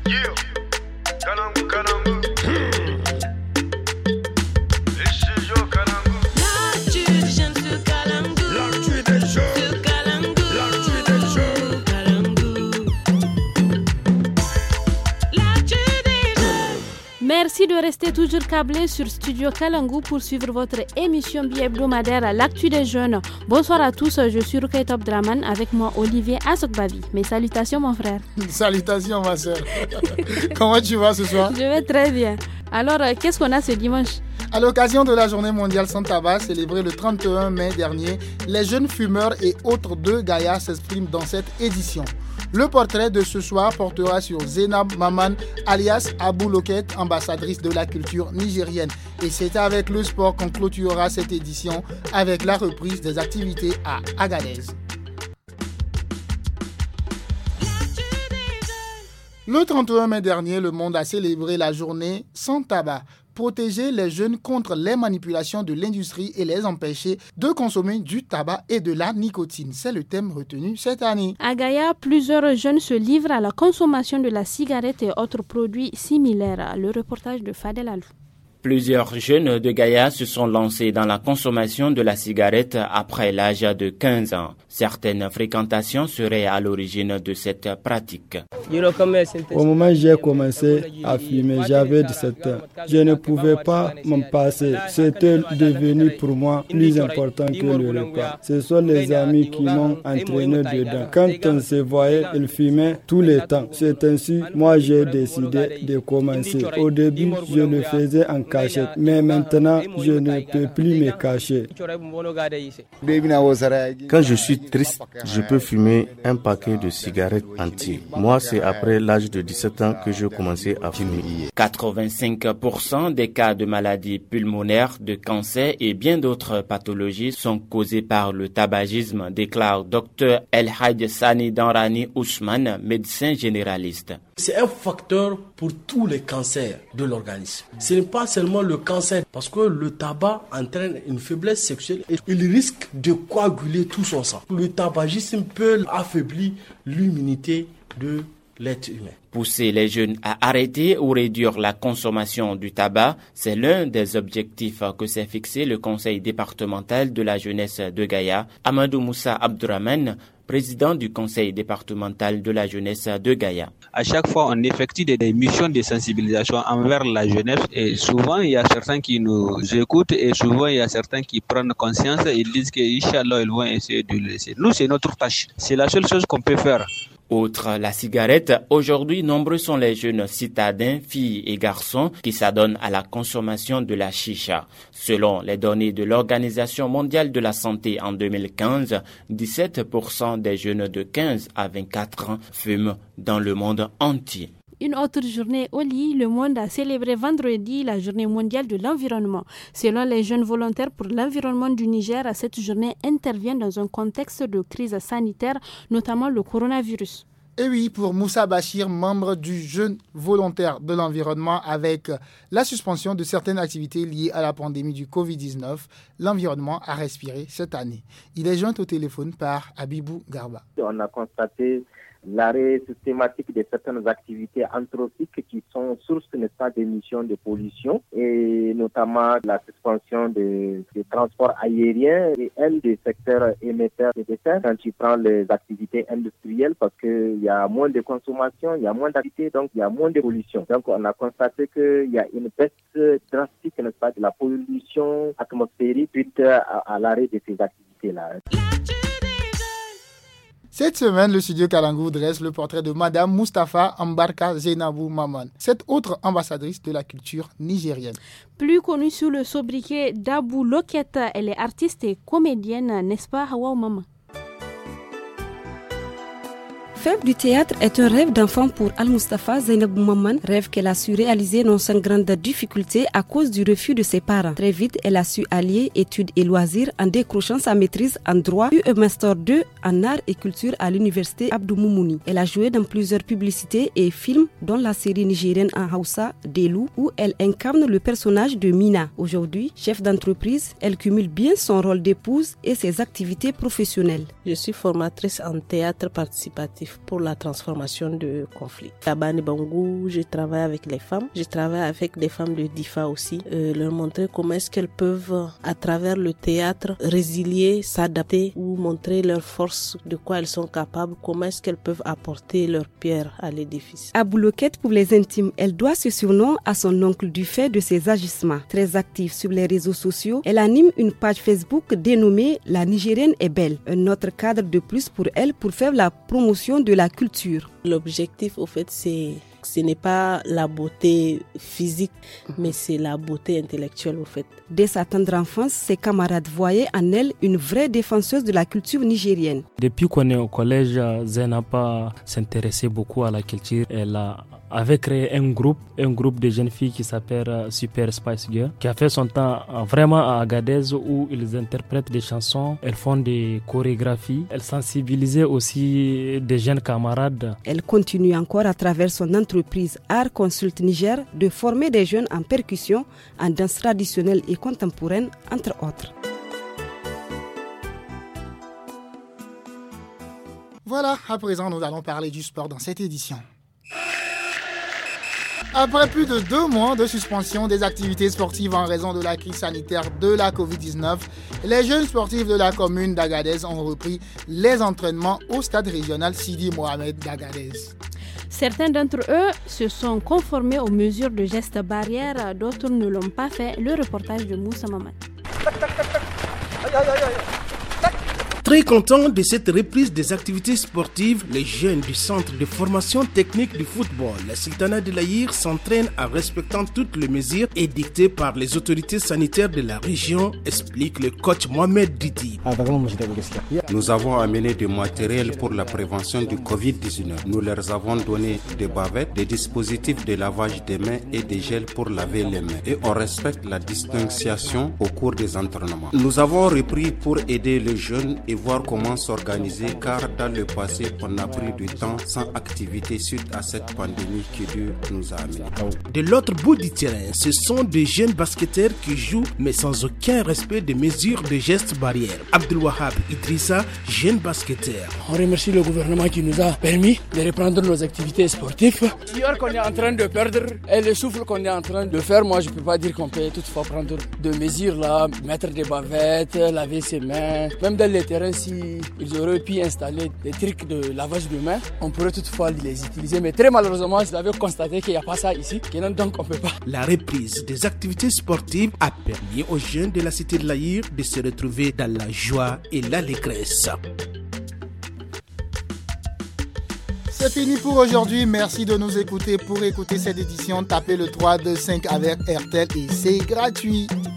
Yeah, Kalangu, Kalangu. Merci de rester toujours câblé sur Studio Kalangu pour suivre votre émission bi-hebdomadaire L'actu des jeunes. Bonsoir à tous, je suis Rukai Top Draman avec moi Olivier Asokbavi. Mes salutations mon frère. Salutations ma soeur. Comment tu vas ce soir? Je vais très bien. Alors, qu'est-ce qu'on a ce dimanche? À l'occasion de la journée mondiale sans tabac célébrée le 31 mai dernier, les jeunes fumeurs et autres de Gaïa s'expriment dans cette édition. Le portrait de ce soir portera sur Zainab Maman, alias Abou Loket, ambassadrice de la culture nigérienne. Et c'est avec le sport qu'on clôturera cette édition avec la reprise des activités à Agadez. Le 31 mai dernier, le monde a célébré la journée sans tabac. Protéger les jeunes contre les manipulations de l'industrie et les empêcher de consommer du tabac et de la nicotine. C'est le thème retenu cette année. À Gaïa, plusieurs jeunes se livrent à la consommation de la cigarette et autres produits similaires. Le reportage de Fadel Alou. Plusieurs jeunes de Gaïa se sont lancés dans la consommation de la cigarette après l'âge de 15 ans. Certaines fréquentations seraient à l'origine de cette pratique. Au moment où j'ai commencé à fumer, j'avais 17 ans. Je ne pouvais pas m'en passer. C'était devenu pour moi plus important que le repas. Ce sont les amis qui m'ont entraîné dedans. Quand on se voyait, ils fumaient tout le temps. C'est ainsi, moi j'ai décidé de commencer. Au début, je le faisais en cachette, mais maintenant, je ne peux plus me cacher. Quand je suis triste, je peux fumer un paquet de cigarettes entier. Moi, c'est après l'âge de 17 ans que j'ai commencé à fumer. 85% des cas de maladies pulmonaires, de cancer et bien d'autres pathologies sont causés par le tabagisme, déclare Dr El Hadj Sani Danrani Ousmane, médecin généraliste. C'est un facteur pour tous les cancers de l'organisme. Ce n'est pas seulement le cancer, parce que le tabac entraîne une faiblesse sexuelle et il risque de coaguler tout son sang. Le tabagisme peut affaiblir l'immunité de l'être humain. Pousser les jeunes à arrêter ou réduire la consommation du tabac, c'est l'un des objectifs que s'est fixé le conseil départemental de la jeunesse de Gaïa. Amadou Moussa Abdourahmane, président du conseil départemental de la jeunesse de Gaïa. À chaque fois, on effectue des missions de sensibilisation envers la jeunesse et souvent, il y a certains qui nous écoutent et souvent, il y a certains qui prennent conscience et ils disent qu'Inch'Allah, ils vont essayer de le laisser. Nous, c'est notre tâche. C'est la seule chose qu'on peut faire. Outre la cigarette, aujourd'hui, nombreux sont les jeunes citadins, filles et garçons, qui s'adonnent à la consommation de la chicha. Selon les données de l'Organisation mondiale de la santé en 2015, 17% des jeunes de 15 à 24 ans fument dans le monde entier. Une autre journée au lit, le monde a célébré vendredi la journée mondiale de l'environnement. Selon les jeunes volontaires pour l'environnement du Niger, cette journée intervient dans un contexte de crise sanitaire, notamment le coronavirus. Et oui, pour Moussa Bachir, membre du Jeune volontaire de l'environnement, avec la suspension de certaines activités liées à la pandémie du Covid-19, l'environnement a respiré cette année. Il est joint au téléphone par Abibou Garba. On a constaté l'arrêt systématique de certaines activités anthropiques qui sont source, n'est-ce pas, d'émissions de pollution et notamment la suspension des transports aériens et un des secteurs émetteurs de décès quand tu prends les activités industrielles parce qu'il y a moins de consommation, il y a moins d'activités, donc il y a moins de pollution. Donc on a constaté qu'il y a une baisse drastique, n'est-ce pas, de la pollution atmosphérique suite à l'arrêt de ces activités-là. Cette semaine, le studio Kalangu dresse le portrait de Madame Moustapha Ambarka Zainabou Maman, cette autre ambassadrice de la culture nigérienne. Plus connue sous le sobriquet d'Abou Loket, elle est artiste et comédienne, n'est-ce pas Hawa Maman? Faire du théâtre est un rêve d'enfant pour Al-Mustafa Zainabou Maman, rêve qu'elle a su réaliser non sans grande difficulté à cause du refus de ses parents. Très vite, elle a su allier études et loisirs en décrochant sa maîtrise en droit puis un master 2 en art et culture à l'université Abdou Moumouni. Elle a joué dans plusieurs publicités et films dont la série nigérienne en Hausa, Delou, où elle incarne le personnage de Mina. Aujourd'hui, chef d'entreprise, elle cumule bien son rôle d'épouse et ses activités professionnelles. Je suis formatrice en théâtre participatif. objectif pour la transformation de conflits. À Bani Bangou, je travaille avec les femmes. Je travaille avec des femmes de DIFA aussi. Leur montrer comment est-ce qu'elles peuvent, à travers le théâtre, résilier, s'adapter ou montrer leur force, de quoi elles sont capables, comment est-ce qu'elles peuvent apporter leur pierre à l'édifice. Abouloquette pour les intimes, elle doit ce surnom à son oncle du fait de ses agissements. Très active sur les réseaux sociaux, elle anime une page Facebook dénommée La Nigérienne est belle, un autre cadre de plus pour elle pour faire la promotion de la culture. L'objectif, au fait, ce n'est pas la beauté physique, mais c'est la beauté intellectuelle, au fait. Dès sa tendre enfance, ses camarades voyaient en elle une vraie défenseuse de la culture nigérienne. Depuis qu'on est au collège, Zainaba s'intéressait beaucoup à la culture. Elle avait créé un groupe de jeunes filles qui s'appelle Super Spice Girl, qui a fait son temps vraiment à Agadez où ils interprètent des chansons, elles font des chorégraphies, elles sensibilisaient aussi des jeunes camarades. Elle continue encore à travers son entreprise Art Consult Niger de former des jeunes en percussion, en danse traditionnelle et contemporaine, entre autres. Voilà, à présent nous allons parler du sport dans cette édition. Après plus de 2 mois de suspension des activités sportives en raison de la crise sanitaire de la Covid-19, les jeunes sportifs de la commune d'Agadez ont repris les entraînements au stade régional Sidi Mohamed d'Agadez. Certains d'entre eux se sont conformés aux mesures de gestes barrières, d'autres ne l'ont pas fait. Le reportage de Moussa Mamad. Très contents de cette reprise des activités sportives, les jeunes du centre de formation technique du football, le Sultanat de l'Aïr, s'entraînent en respectant toutes les mesures édictées par les autorités sanitaires de la région, explique le coach Mohamed Didi. Nous avons amené du matériel pour la prévention du Covid-19. Nous leur avons donné des bavettes, des dispositifs de lavage des mains et des gels pour laver les mains. Et on respecte la distanciation au cours des entraînements. Nous avons repris pour aider les jeunes et voir comment s'organiser, car dans le passé, on a pris du temps sans activité suite à cette pandémie qui Dieu nous a amené. De l'autre bout du terrain, ce sont des jeunes basketteurs qui jouent, mais sans aucun respect des mesures de gestes barrières. Abdelwahab Idrissa, jeune basketteur. On remercie le gouvernement qui nous a permis de reprendre nos activités sportives. L'heure qu'on est en train de perdre et le souffle qu'on est en train de faire, moi je ne peux pas dire qu'on peut toutefois prendre de mesures là, mettre des bavettes, laver ses mains, même dans les terrains. Si ils auraient pu installer des trucs de lavage de mains, on pourrait toutefois les utiliser. Mais très malheureusement, vous avez constaté qu'il n'y a pas ça ici, donc on ne peut pas. La reprise des activités sportives a permis aux jeunes de la cité de l'Aïr de se retrouver dans la joie et l'allégresse. C'est fini pour aujourd'hui. Merci de nous écouter. Pour écouter cette édition, tapez le 325 avec RTL et c'est gratuit.